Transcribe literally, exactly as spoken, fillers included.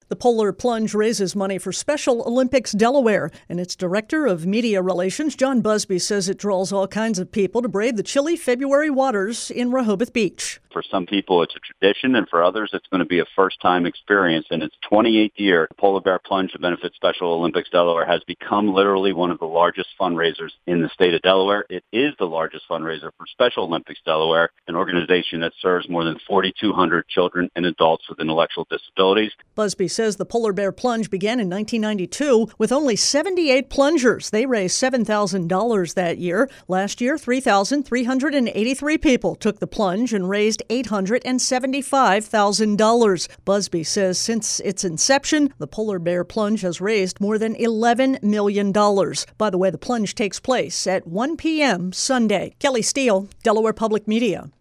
The Polar Plunge raises money for Special Olympics Delaware, and its director of media relations, John Busby, says it draws all kinds of people to brave the chilly February waters in Rehoboth Beach. For some people, it's a tradition, and for others, it's going to be a first-time experience. In its twenty-eighth year, the Polar Bear Plunge to benefit Special Olympics Delaware has become literally one of the largest fundraisers in the state of Delaware. It is the largest fundraiser for Special Olympics Delaware, an organization that serves more than forty-two hundred children and adults with intellectual disabilities. Busby says the Polar Bear Plunge began in nineteen ninety-two with only seventy-eight plungers. They raised seven thousand dollars that year. Last year, three thousand three hundred eighty-three people took the plunge and raised eight hundred seventy-five thousand dollars. Busby says since its inception, the Polar Bear Plunge has raised more than eleven million dollars. By the way, the plunge takes place at one p.m. Sunday. Kelly Steele, Delaware Public Media.